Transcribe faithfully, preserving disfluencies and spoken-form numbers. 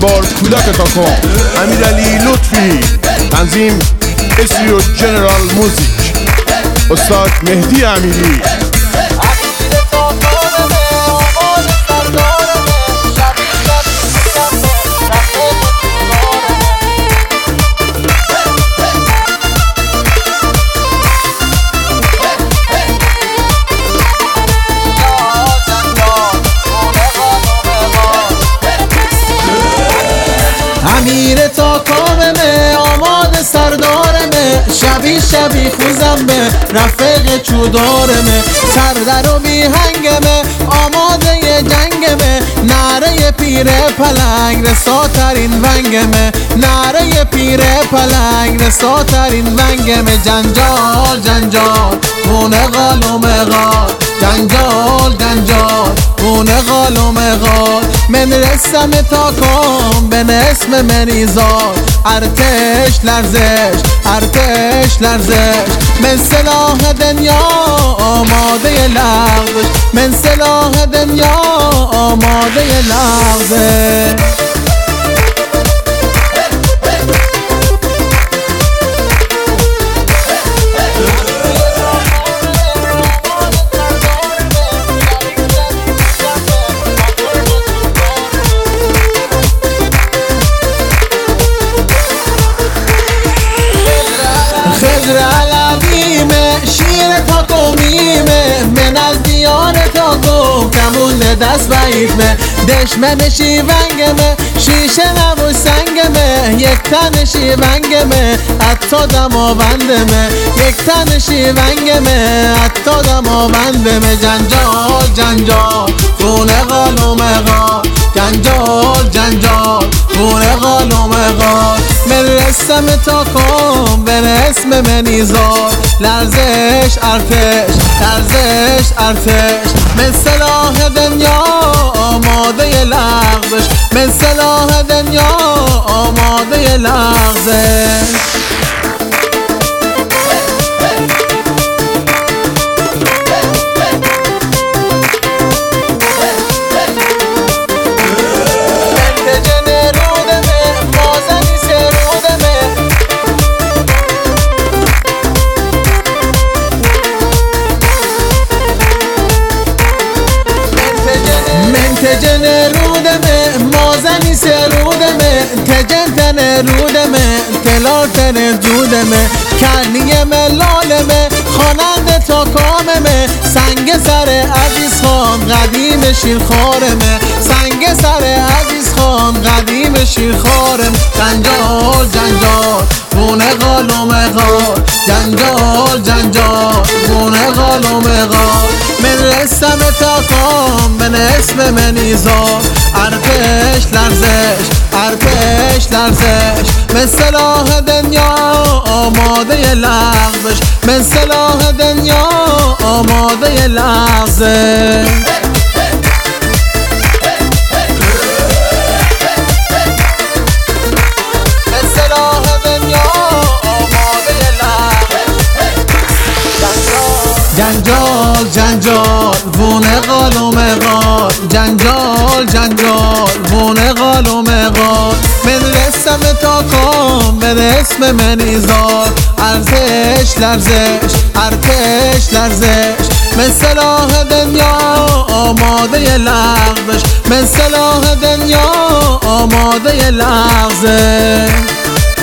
بار کودک تا کن. امیرعلی لطفی، تنظیم اسیو جنرال موزیک، استاد مهدی امیری. امیر تا کاممه آماده سردارمه، شبی شبی خوزمه رفیق چودارمه، سردر و میهنگمه آماده جنگمه، نعره پیر پلنگ رساترین ونگمه، نعره پیر پلنگ رساترین ونگمه. جنجال جنجال خونه غال و مغال، جنجال جنجال خونه غال و مغال. من رسم تا کام به اسم منیزار، ارتش لرزش ارتش لرزش. من سلاح دنیا آماده لغزش، من سلاح دنیا آماده لغزش. خضر علویمه شیر تا قومیمه، من از دیار تا گو کمون دست بعیدمه. دشمن شیونگمه شیشه نبوش سنگمه، یک تن شیونگمه حتی دماوندمه، یک تن شیونگمه حتی دماوندمه. جنجال جنجال خونه غال و مغال، جنجال جنجال خونه غال و مغال. من رسم تا کن به اسم منیزار، لرزش ارتش لرزش ارتش. من سلاح دنیا آماده لغزش، من سلاح دنیا آماده لغزش. تجن رودمه مازنی سرودمه، تجن تن رودمه تلار تن جودمه. کرنی ملالمه خواننده تا کاممه، سنگ سر عزیز خان قدیم شیرخوارمه، سنگ سر عزیز خان قدیم شیرخوارم. جنجال جنجال خونه غال و مغال، جنجال جنجال خونه غال و مغال. من رسم تا کام به اسم منیزار، ارتش لرزش ارتش لرزش. من سلاح دنیا آماده لغزش، من سلاح دنیا آماده لغزش. جنجال جنجال وونه غال و مغال، جنجال جنجال وونه غال و مغال. من رسم تا کام به اسم منیزار، ارتش لرزش ارتش لرزش. من سلاح دنیا آماده لغزش، من سلاح دنیا آماده لغزش.